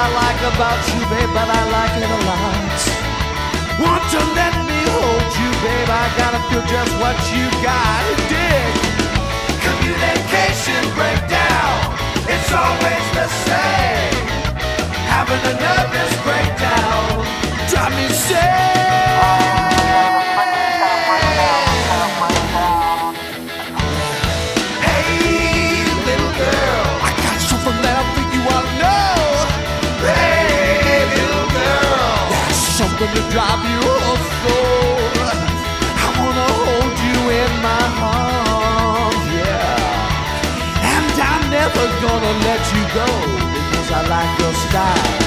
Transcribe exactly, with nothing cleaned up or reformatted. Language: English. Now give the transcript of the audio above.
like about you, babe, but I like it a lot. Want to let me hold you, babe, I gotta feel just what you got. Dig. Communication breakdown, it's always the same. Having a nervous breakdown, drive me insane. Hey, little girl, I got something that I think you ought to know. Hey, little girl, that's something to drive you all soul. I wanna hold you in my arms, yeah. And I'm never gonna let you go, because I like your style.